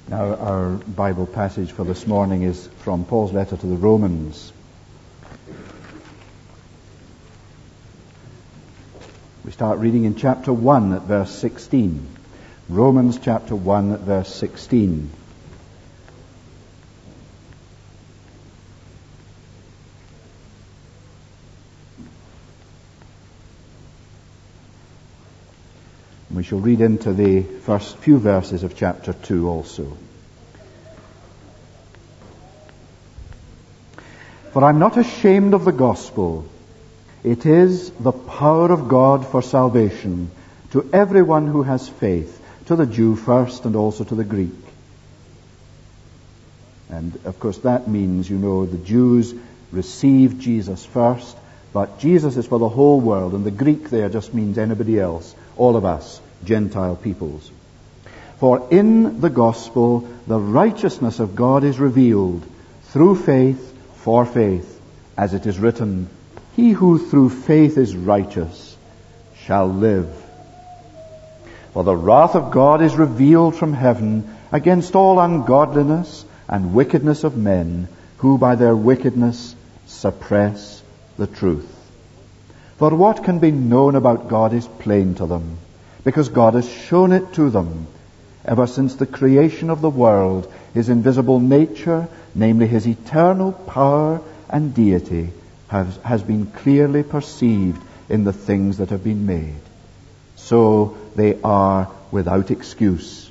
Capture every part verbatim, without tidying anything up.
Now, our Bible passage for this morning is from Paul's letter to the Romans. We start reading in chapter one at verse sixteen. Romans chapter one at verse sixteen. We shall read into the first few verses of chapter two also. For I'm not ashamed of the gospel. It is the power of God for salvation to everyone who has faith, to the Jew first and also to the Greek. And of course that means, you know, the Jews received Jesus first, but Jesus is for the whole world, and the Greek there just means anybody else, all of us, Gentile peoples. For in the gospel the righteousness of God is revealed through faith for faith, as it is written, he who through faith is righteous shall live. For the wrath of God is revealed from heaven against all ungodliness and wickedness of men, who by their wickedness suppress the truth. For what can be known about God is plain to them, because God has shown it to them. Ever since the creation of the world, his invisible nature, namely his eternal power and deity, has, has been clearly perceived in the things that have been made. So they are without excuse.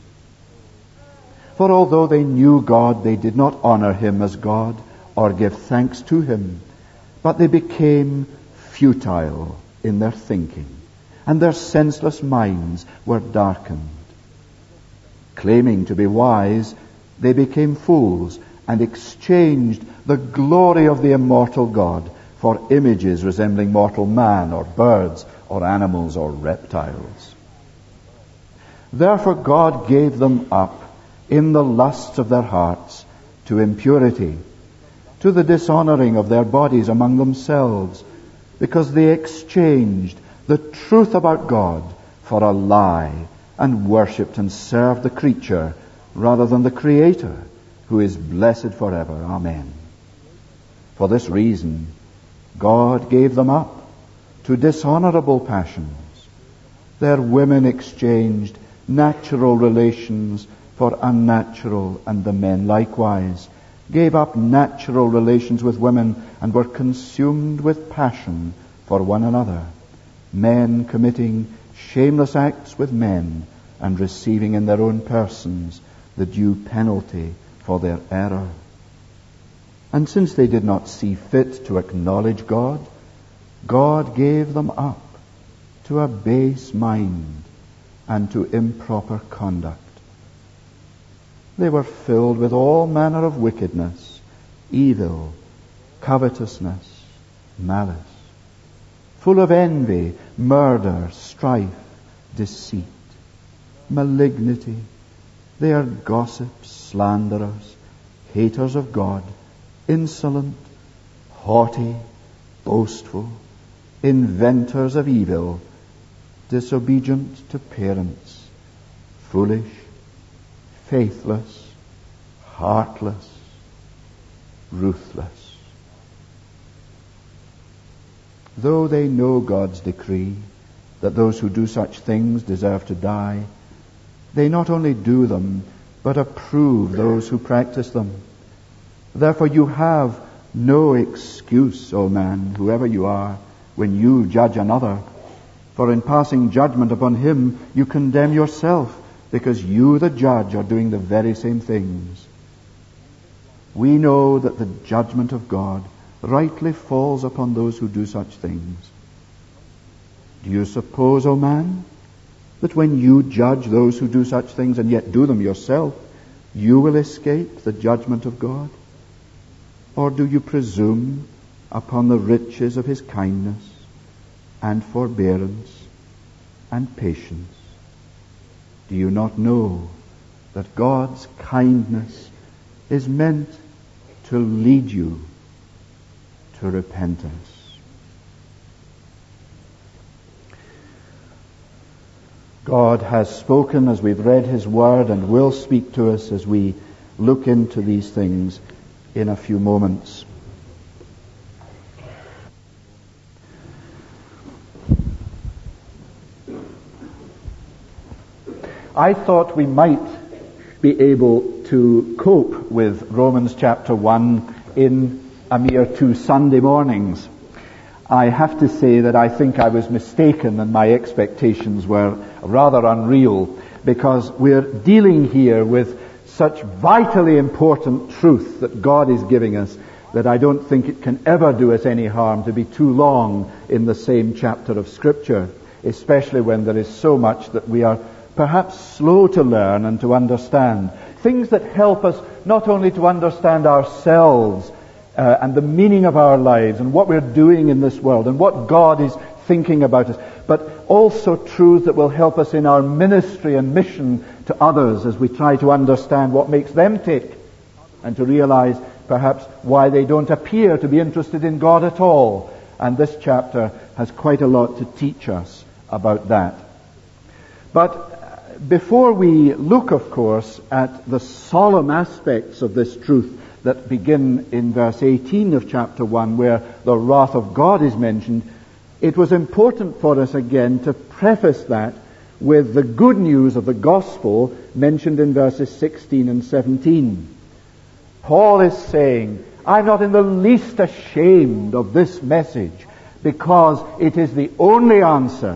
For although they knew God, they did not honor him as God or give thanks to him, but they became futile in their thinking, and their senseless minds were darkened. Claiming to be wise, they became fools and exchanged the glory of the immortal God for images resembling mortal man or birds or animals or reptiles. Therefore God gave them up in the lusts of their hearts to impurity, to the dishonoring of their bodies among themselves, because they exchanged the truth about God for a lie, and worshipped and served the creature rather than the Creator, who is blessed forever. Amen. For this reason, God gave them up to dishonorable passions. Their women exchanged natural relations for unnatural, and the men likewise gave up natural relations with women and were consumed with passion for one another, men committing shameless acts with men and receiving in their own persons the due penalty for their error. And since they did not see fit to acknowledge God, God gave them up to a base mind and to improper conduct. They were filled with all manner of wickedness, evil, covetousness, malice, full of envy, murder, strife, deceit, malignity. They are gossips, slanderers, haters of God, insolent, haughty, boastful, inventors of evil, disobedient to parents, foolish, faithless, heartless, ruthless. Though they know God's decree that those who do such things deserve to die, they not only do them, but approve those who practice them. Therefore you have no excuse, O man, whoever you are, when you judge another. For in passing judgment upon him, you condemn yourself, because you, the judge, are doing the very same things. We know that the judgment of God rightly falls upon those who do such things. Do you suppose, O man, that when you judge those who do such things and yet do them yourself, you will escape the judgment of God? Or do you presume upon the riches of his kindness and forbearance and patience? Do you not know that God's kindness is meant to lead you to repentance? God has spoken as we've read His Word and will speak to us as we look into these things in a few moments. I thought we might be able to cope with Romans chapter one in a mere two Sunday mornings. I have to say that I think I was mistaken and my expectations were rather unreal, because we're dealing here with such vitally important truth that God is giving us that I don't think it can ever do us any harm to be too long in the same chapter of Scripture, especially when there is so much that we are perhaps slow to learn and to understand. Things that help us not only to understand ourselves uh, and the meaning of our lives and what we're doing in this world and what God is thinking about us, but also truths that will help us in our ministry and mission to others as we try to understand what makes them tick and to realize perhaps why they don't appear to be interested in God at all. And this chapter has quite a lot to teach us about that. But before we look, of course, at the solemn aspects of this truth that begin in verse eighteen of chapter one, where the wrath of God is mentioned, it was important for us again to preface that with the good news of the gospel mentioned in verses sixteen and seventeen. Paul is saying, I'm not in the least ashamed of this message, because it is the only answer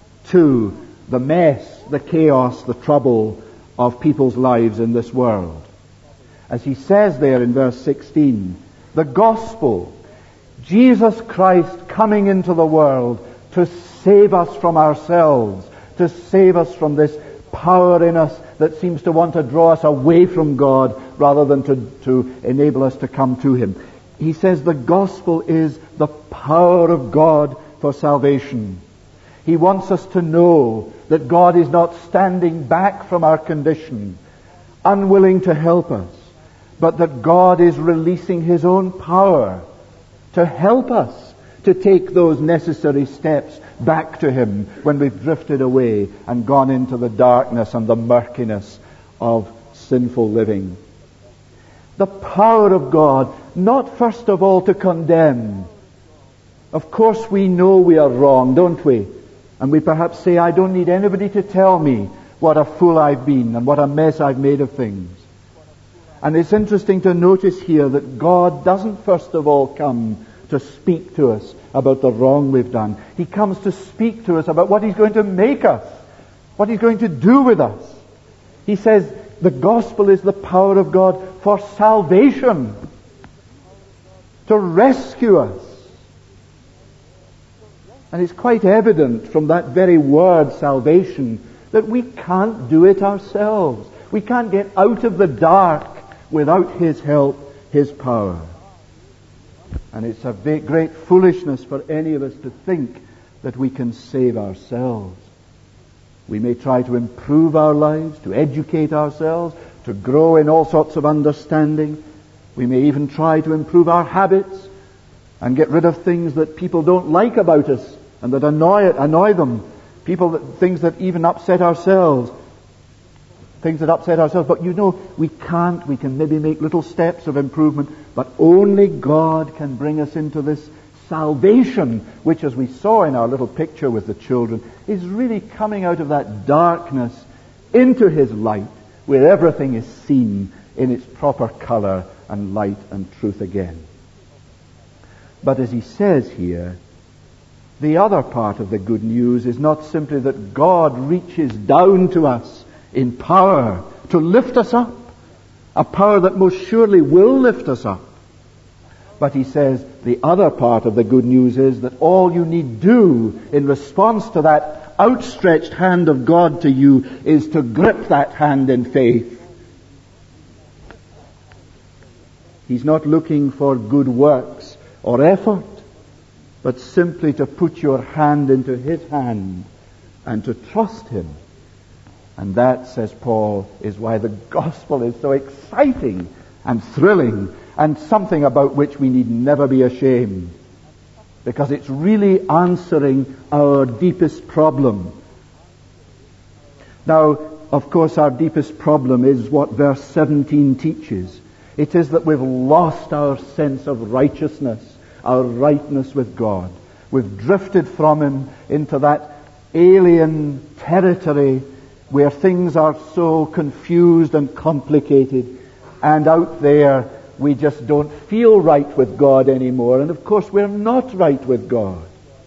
to the mess, the chaos, the trouble of people's lives in this world. As he says there in verse sixteen, the gospel, Jesus Christ coming into the world to save us from ourselves, to save us from this power in us that seems to want to draw us away from God rather than to, to enable us to come to Him. He says the gospel is the power of God for salvation. He wants us to know that God is not standing back from our condition, unwilling to help us, but that God is releasing His own power to help us to take those necessary steps back to Him when we've drifted away and gone into the darkness and the murkiness of sinful living. The power of God, not first of all to condemn. Of course we know we are wrong, don't we? And we perhaps say, I don't need anybody to tell me what a fool I've been and what a mess I've made of things. And it's interesting to notice here that God doesn't first of all come to speak to us about the wrong we've done. He comes to speak to us about what He's going to make us, what He's going to do with us. He says the gospel is the power of God for salvation, to rescue us. And it's quite evident from that very word, salvation, that we can't do it ourselves. We can't get out of the dark without His help, His power. And it's a great foolishness for any of us to think that we can save ourselves. We may try to improve our lives, to educate ourselves, to grow in all sorts of understanding. We may even try to improve our habits and get rid of things that people don't like about us and that annoy annoy them. People that, things that even upset ourselves. Things that upset ourselves. But you know, we can't. We can maybe make little steps of improvement, but only God can bring us into this salvation, which, as we saw in our little picture with the children, is really coming out of that darkness into His light, where everything is seen in its proper color and light and truth again. But as he says here, the other part of the good news is not simply that God reaches down to us in power to lift us up, a power that most surely will lift us up. But he says the other part of the good news is that all you need do in response to that outstretched hand of God to you is to grip that hand in faith. He's not looking for good works or effort, but simply to put your hand into His hand and to trust Him. And that, says Paul, is why the gospel is so exciting and thrilling and something about which we need never be ashamed, because it's really answering our deepest problem. Now, of course, our deepest problem is what verse seventeen teaches. It is that we've lost our sense of righteousness, our rightness with God. We've drifted from Him into that alien territory where things are so confused and complicated, and out there we just don't feel right with God anymore. And of course we're not right with God.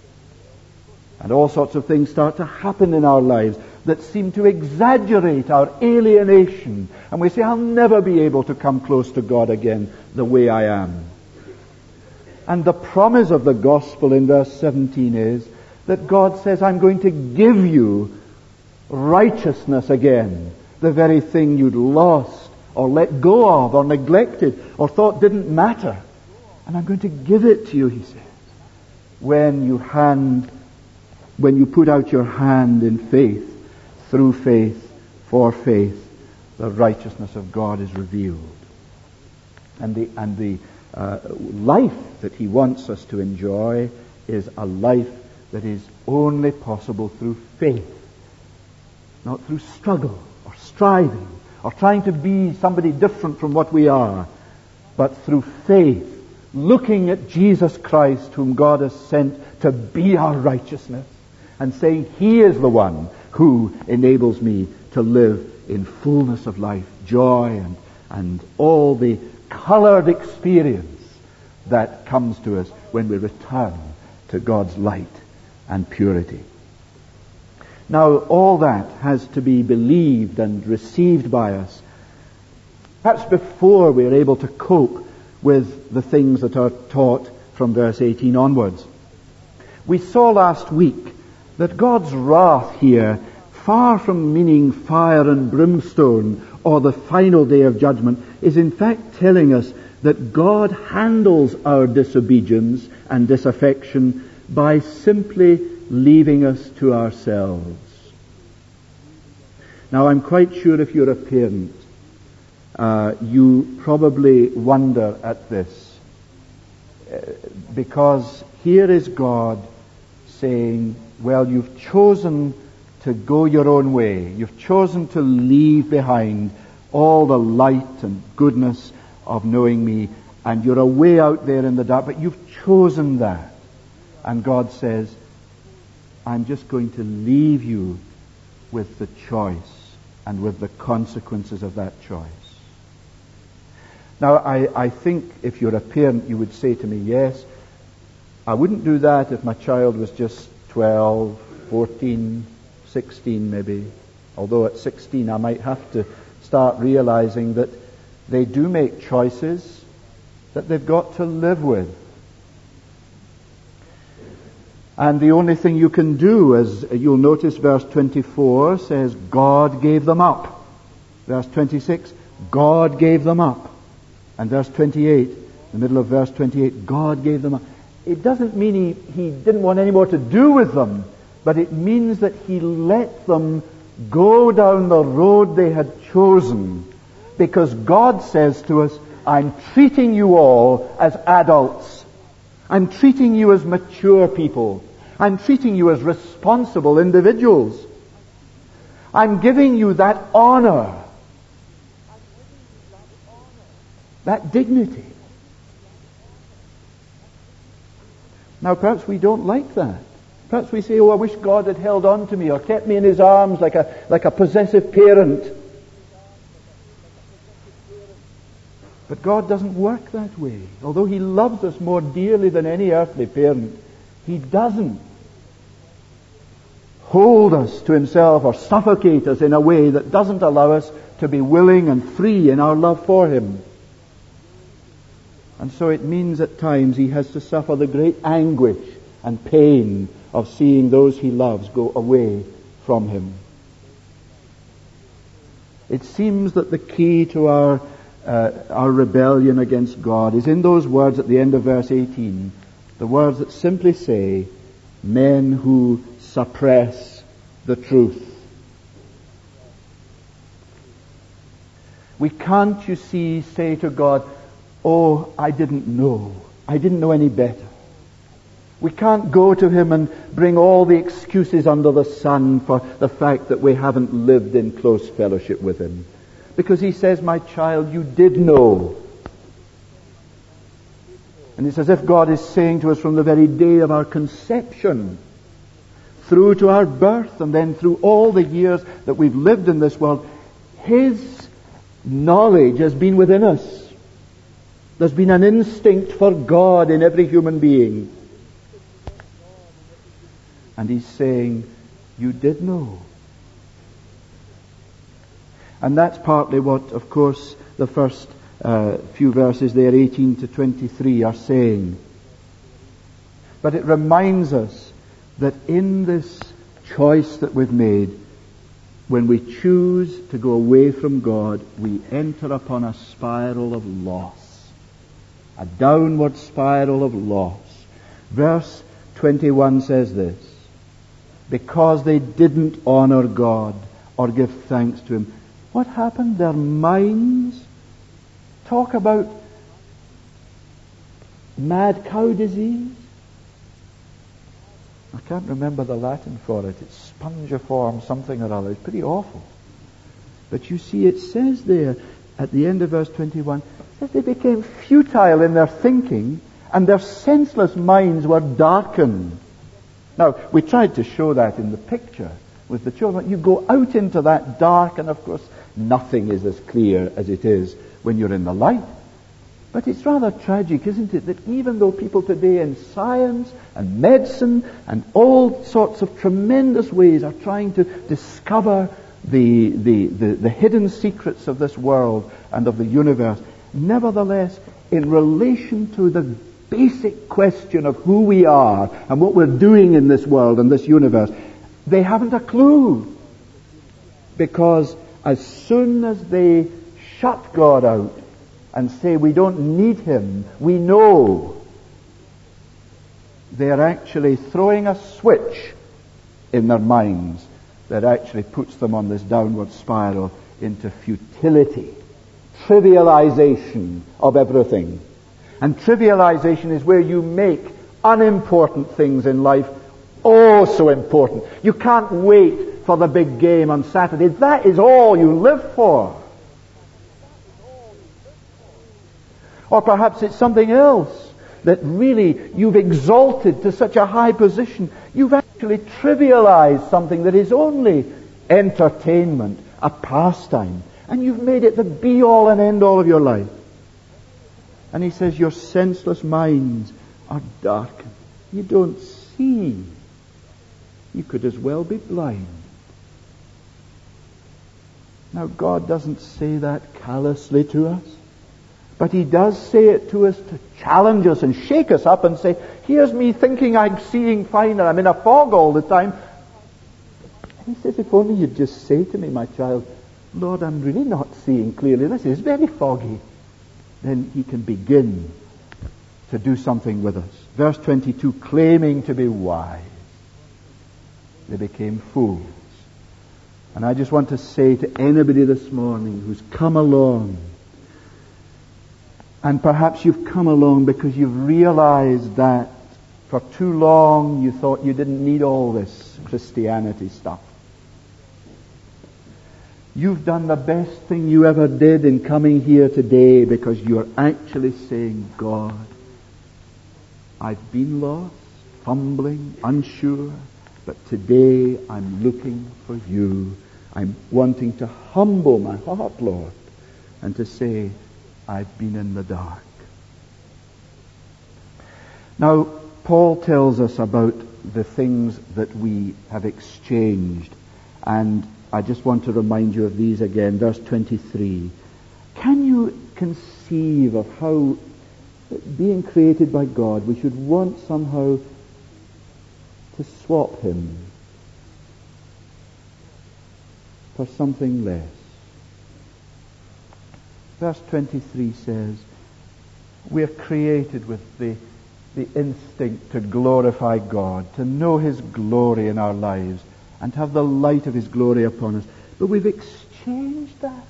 And all sorts of things start to happen in our lives that seem to exaggerate our alienation. And we say, I'll never be able to come close to God again the way I am. And the promise of the gospel in verse seventeen is that God says, I'm going to give you righteousness again, the very thing you'd lost or let go of or neglected or thought didn't matter. And I'm going to give it to you, he says, when you hand, when you put out your hand in faith, through faith, for faith, the righteousness of God is revealed. And the, and the uh, life that he wants us to enjoy is a life that is only possible through faith, not through struggle or striving or trying to be somebody different from what we are, but through faith, looking at Jesus Christ whom God has sent to be our righteousness and saying, He is the one who enables me to live in fullness of life, joy and, and all the colored experience that comes to us when we return to God's light and purity. Now, all that has to be believed and received by us, perhaps before we are able to cope with the things that are taught from verse eighteen onwards. We saw last week that God's wrath here, far from meaning fire and brimstone or the final day of judgment, is in fact telling us that God handles our disobedience and disaffection by simply leaving us to ourselves. Now, I'm quite sure if you're a parent, uh, you probably wonder at this, uh, because here is God saying, well, you've chosen to go your own way. You've chosen to leave behind all the light and goodness of knowing me, and you're away out there in the dark, but you've chosen that. And God says, I'm just going to leave you with the choice and with the consequences of that choice. Now, I, I think if you're a parent, you would say to me, yes, I wouldn't do that if my child was just twelve, fourteen, sixteen maybe. Although at sixteen I might have to start realizing that they do make choices that they've got to live with. And the only thing you can do, as you'll notice verse twenty-four says, God gave them up. Verse twenty-six, God gave them up. And verse twenty-eight, the middle of verse twenty-eight, God gave them up. It doesn't mean he, he didn't want any more to do with them, but it means that he let them go down the road they had chosen, because God says to us, I'm treating you all as adults. I'm treating you as mature people. I'm treating you as responsible individuals. I'm giving you that honor, that dignity. Now, perhaps we don't like that. Perhaps we say, oh, I wish God had held on to me or kept me in His arms like a, like a possessive parent. But God doesn't work that way. Although He loves us more dearly than any earthly parent, He doesn't hold us to Himself or suffocate us in a way that doesn't allow us to be willing and free in our love for Him. And so it means at times He has to suffer the great anguish and pain of seeing those He loves go away from Him. It seems that the key to our uh, our rebellion against God is in those words at the end of verse eighteen, the words that simply say, men who suppress the truth. We can't, you see, say to God, oh, I didn't know. I didn't know any better. We can't go to him and bring all the excuses under the sun for the fact that we haven't lived in close fellowship with him. Because he says, my child, you did know. And it's as if God is saying to us from the very day of our conception, through to our birth, and then through all the years that we've lived in this world, his knowledge has been within us. There's been an instinct for God in every human being. And he's saying, you did know. And that's partly what, of course, the first uh, few verses there, eighteen to twenty-three, are saying. But it reminds us that in this choice that we've made, when we choose to go away from God, we enter upon a spiral of loss. A downward spiral of loss. Verse twenty-one says this, because they didn't honor God or give thanks to him. What happened? Their minds talk about mad cow disease. I can't remember the Latin for it. It's spongiform something or other. It's pretty awful. But you see, it says there at the end of verse twenty-one, it says they became futile in their thinking and their senseless minds were darkened. Now, we tried to show that in the picture with the children. You go out into that dark, and of course, nothing is as clear as it is when you're in the light. But it's rather tragic, isn't it, that even though people today in science and medicine and all sorts of tremendous ways are trying to discover the, the, the, the hidden secrets of this world and of the universe, nevertheless, in relation to the basic question of who we are and what we're doing in this world and this universe, they haven't a clue. Because as soon as they shut God out and say we don't need him, we know, they are actually throwing a switch in their minds that actually puts them on this downward spiral into futility, trivialization of everything. And trivialization is where you make unimportant things in life oh so important. You can't wait for the big game on Saturday. That is all you live for. Or perhaps it's something else that really you've exalted to such a high position. You've actually trivialized something that is only entertainment, a pastime, and you've made it the be-all and end-all of your life. And he says, your senseless minds are darkened. You don't see. You could as well be blind. Now, God doesn't say that callously to us, but he does say it to us to challenge us and shake us up and say, here's me thinking I'm seeing fine and I'm in a fog all the time. And he says, if only you'd just say to me, my child, Lord, I'm really not seeing clearly. This is very foggy. Then he can begin to do something with us. Verse twenty-two, claiming to be wise, they became fools. And I just want to say to anybody this morning who's come along, and perhaps you've come along because you've realized that for too long you thought you didn't need all this Christianity stuff. You've done the best thing you ever did in coming here today, because you're actually saying, God, I've been lost, fumbling, unsure, but today I'm looking for you. I'm wanting to humble my heart, Lord, and to say, I've been in the dark. Now, Paul tells us about the things that we have exchanged, and I just want to remind you of these again. Verse twenty-three. Can you conceive of how, being created by God, we should want somehow to swap him for something less? Verse twenty-three says, we are created with the, the instinct to glorify God, to know his glory in our lives, and to have the light of his glory upon us. But we've exchanged that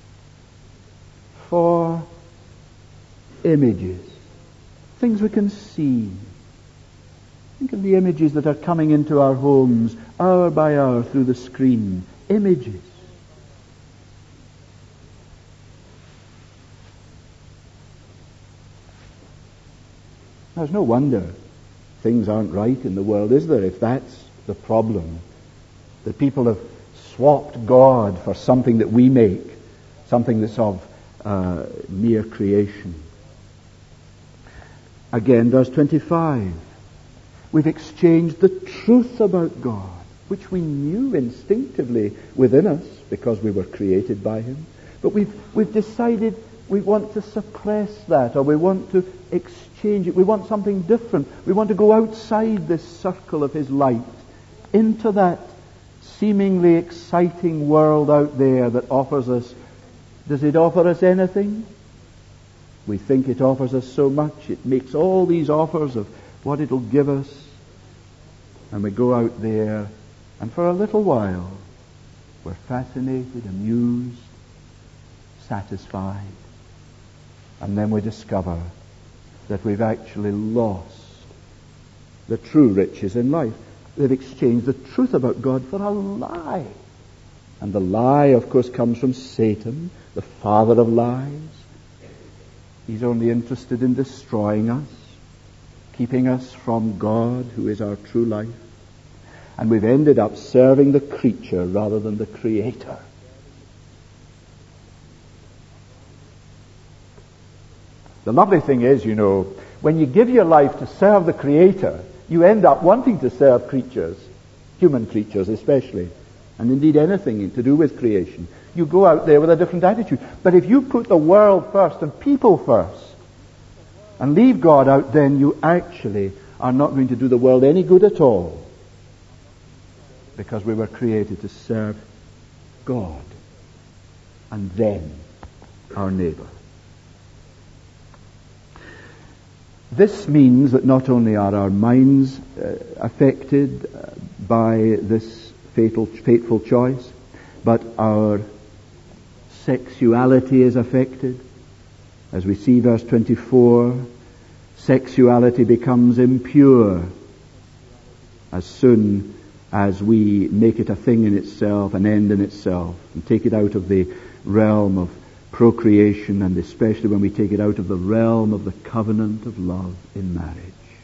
for images, things we can see, Think of the images that are coming into our homes hour by hour through the screen. Images. There's no wonder things aren't right in the world, is there, if that's the problem? That people have swapped God for something that we make, something that's of uh, mere creation. Again, verse twenty-five. We've exchanged the truth about God, which we knew instinctively within us because we were created by Him. But we've, we've decided we want to suppress that, or we want to exchange it. We want something different. We want to go outside this circle of His light into that seemingly exciting world out there that offers us. Does it offer us anything? We think it offers us so much. It makes all these offers of what it'll give us. And we go out there, and for a little while, we're fascinated, amused, satisfied. And then we discover that we've actually lost the true riches in life. They've exchanged the truth about God for a lie. And the lie, of course, comes from Satan, the father of lies. He's only interested in destroying us, keeping us from God, who is our true life. And we've ended up serving the creature rather than the Creator. The lovely thing is, you know, when you give your life to serve the Creator, you end up wanting to serve creatures, human creatures especially, and indeed anything to do with creation. You go out there with a different attitude. But if you put the world first and people first, and leave God out, then you actually are not going to do the world any good at all. Because we were created to serve God and then our neighbor. This means that not only are our minds uh, affected uh, by this fatal, fateful choice, but our sexuality is affected. As we see verse twenty-four, sexuality becomes impure as soon as we make it a thing in itself, an end in itself, and take it out of the realm of procreation, and especially when we take it out of the realm of the covenant of love in marriage.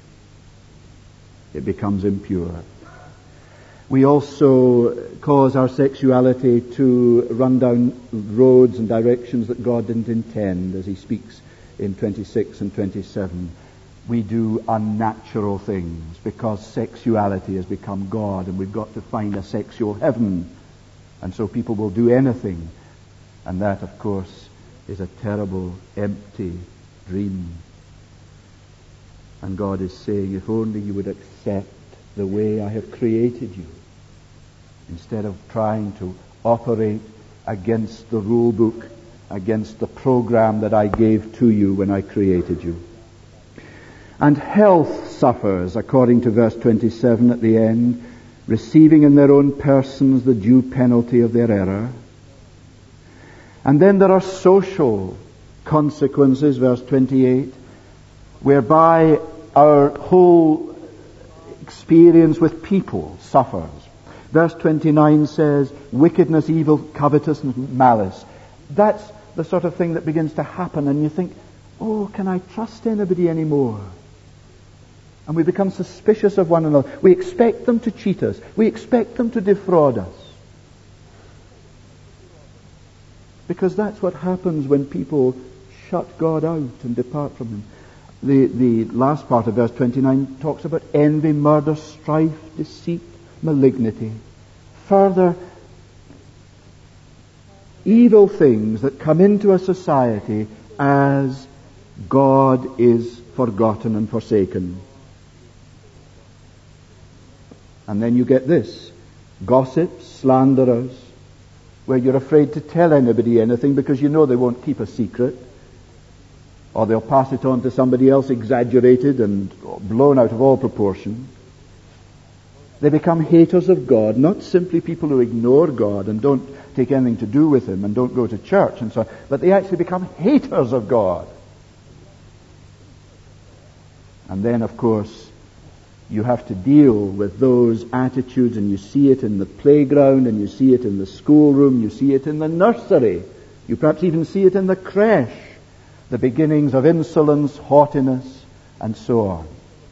It becomes impure. We also cause our sexuality to run down roads and directions that God didn't intend, as He speaks in twenty-six and twenty-seven. We do unnatural things because sexuality has become God, and we've got to find a sexual heaven. And so people will do anything. And that, of course, is a terrible, empty dream. And God is saying, if only you would accept the way I have created you, instead of trying to operate against the rule book, against the program that I gave to you when I created you. And health suffers, according to verse twenty-seven at the end, receiving in their own persons the due penalty of their error. And then there are social consequences, verse twenty-eight, whereby our whole experience with people suffers. Verse twenty-nine says, wickedness, evil, covetousness, malice. That's the sort of thing that begins to happen, and you think, oh, can I trust anybody anymore? And we become suspicious of one another. We expect them to cheat us. We expect them to defraud us. Because that's what happens when people shut God out and depart from Him. The, the last part of verse twenty-nine talks about envy, murder, strife, deceit, malignity. Further evil things that come into a society as God is forgotten and forsaken. And then you get this: gossips, slanderers, where you're afraid to tell anybody anything because you know they won't keep a secret, or they'll pass it on to somebody else exaggerated and blown out of all proportion. They become haters of God, not simply people who ignore God and don't take anything to do with Him and don't go to church and so on, but they actually become haters of God. And then, of course, you have to deal with those attitudes, and you see it in the playground, and you see it in the schoolroom, you see it in the nursery, you perhaps even see it in the creche, the beginnings of insolence, haughtiness, and so on.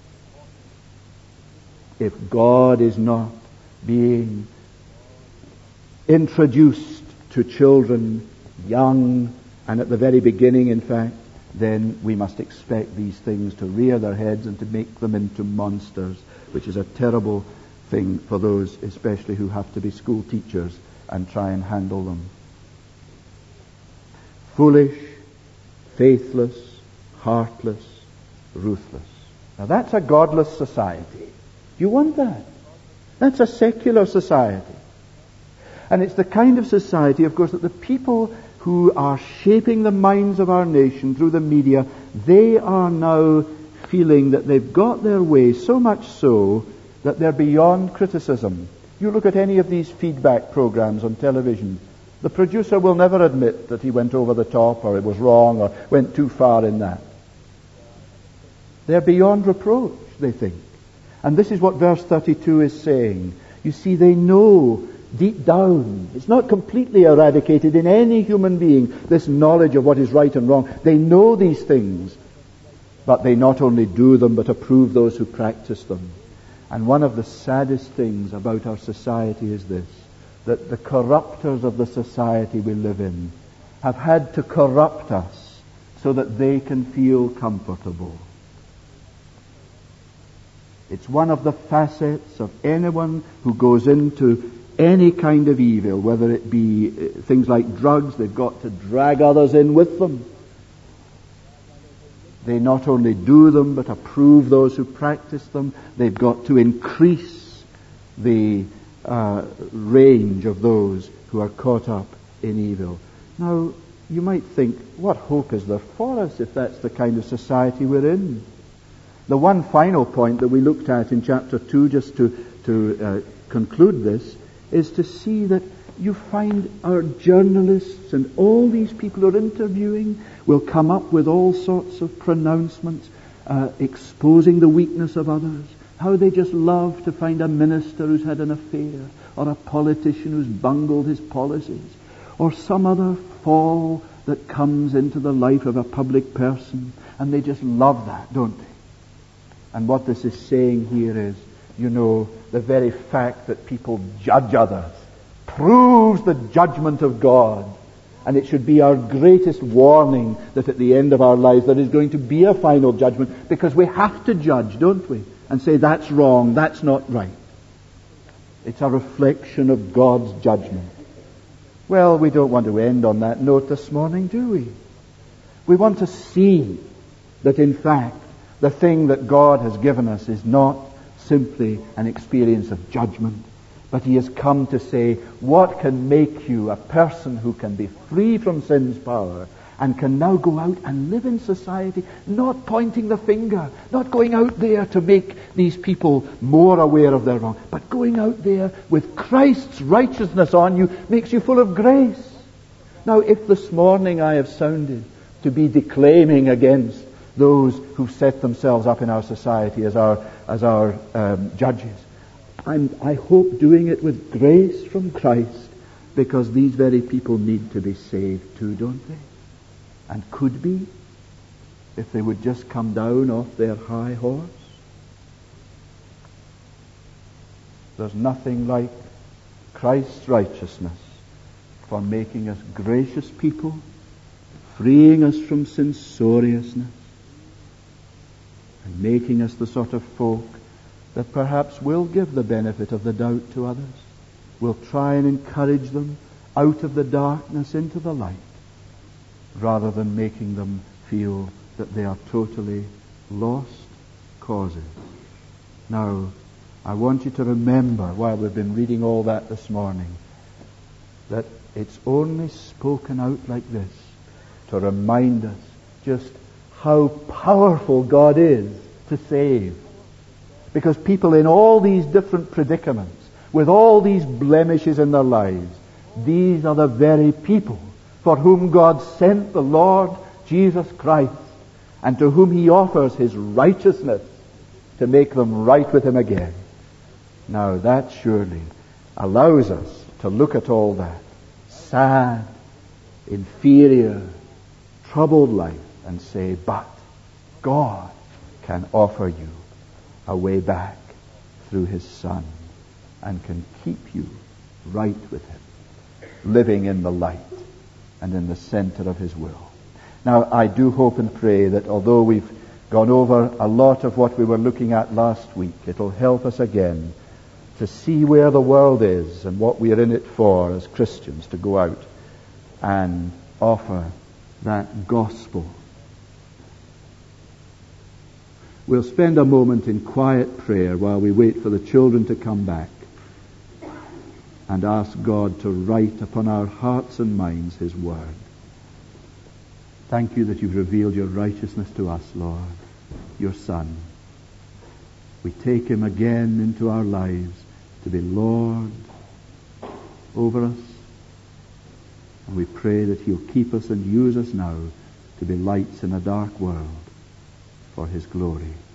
If God is not being introduced to children, young, and at the very beginning, in fact, then we must expect these things to rear their heads and to make them into monsters, which is a terrible thing for those especially who have to be school teachers and try and handle them. Foolish, faithless, heartless, ruthless. Now that's a godless society. You want that? That's a secular society. And it's the kind of society, of course, that the people who are shaping the minds of our nation through the media, they are now feeling that they've got their way, so much so that they're beyond criticism. You look at any of these feedback programs on television, the producer will never admit that he went over the top or it was wrong or went too far in that. They're beyond reproach, they think. And this is what verse thirty-two is saying. You see, they know deep down, it's not completely eradicated in any human being, this knowledge of what is right and wrong. They know these things, but they not only do them, but approve those who practice them. And one of the saddest things about our society is this, that the corrupters of the society we live in have had to corrupt us so that they can feel comfortable. It's one of the facets of anyone who goes into any kind of evil, whether it be things like drugs, they've got to drag others in with them. They not only do them, but approve those who practice them. They've got to increase the uh, range of those who are caught up in evil. Now, you might think, what hope is there for us if that's the kind of society we're in? The one final point that we looked at in chapter two, just to, to uh, conclude this, is to see that you find our journalists and all these people who are interviewing will come up with all sorts of pronouncements, uh, exposing the weakness of others, how they just love to find a minister who's had an affair, or a politician who's bungled his policies, or some other fall that comes into the life of a public person, and they just love that, don't they? And what this is saying here is, you know, the very fact that people judge others proves the judgment of God. And it should be our greatest warning that at the end of our lives there is going to be a final judgment, because we have to judge, don't we? And say, that's wrong, that's not right. It's a reflection of God's judgment. Well, we don't want to end on that note this morning, do we? We want to see that in fact the thing that God has given us is not simply an experience of judgment, but He has come to say, what can make you a person who can be free from sin's power and can now go out and live in society, not pointing the finger, not going out there to make these people more aware of their wrong, but going out there with Christ's righteousness on you makes you full of grace. Now, if this morning I have sounded to be declaiming against those who set themselves up in our society as our as our um, judges, I'm, I hope doing it with grace from Christ, because these very people need to be saved too, don't they? And could be, if they would just come down off their high horse. There's nothing like Christ's righteousness for making us gracious people, freeing us from censoriousness, and making us the sort of folk that perhaps will give the benefit of the doubt to others, will try and encourage them out of the darkness into the light, rather than making them feel that they are totally lost causes. Now, I want you to remember, while we've been reading all that this morning, that it's only spoken out like this to remind us just how powerful God is to save. Because people in all these different predicaments, with all these blemishes in their lives, these are the very people for whom God sent the Lord Jesus Christ, and to whom He offers His righteousness to make them right with him again. Now that surely allows us to look at all that sad, inferior, troubled life and say, but God can offer you a way back through his Son and can keep you right with him, living in the light and in the center of his will. Now, I do hope and pray that although we've gone over a lot of what we were looking at last week, it'll help us again to see where the world is and what we are in it for as Christians, to go out and offer that gospel. We'll spend a moment in quiet prayer while we wait for the children to come back and ask God to write upon our hearts and minds his word. Thank you that you've revealed your righteousness to us, Lord, your Son. We take him again into our lives to be Lord over us. And we pray that he'll keep us and use us now to be lights in a dark world for his glory.